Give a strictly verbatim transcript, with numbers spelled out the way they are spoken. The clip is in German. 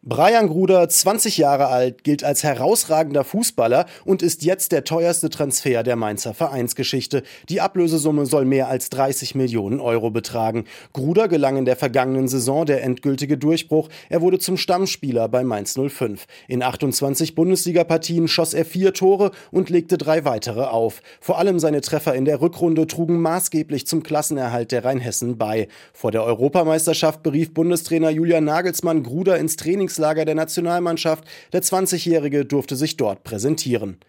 Brian Gruder, zwanzig Jahre alt, gilt als herausragender Fußballer und ist jetzt der teuerste Transfer der Mainzer Vereinsgeschichte. Die Ablösesumme soll mehr als dreißig Millionen Euro betragen. Gruder gelang in der vergangenen Saison der endgültige Durchbruch. Er wurde zum Stammspieler bei Mainz null fünf. In achtundzwanzig Bundesligapartien schoss er vier Tore und legte drei weitere auf. Vor allem seine Treffer in der Rückrunde trugen maßgeblich zum Klassenerhalt der Rheinhessen bei. Vor der Europameisterschaft berief Bundestrainer Julian Nagelsmann Gruder ins Trainingslager der Nationalmannschaft. Der zwanzigjährige durfte sich dort präsentieren.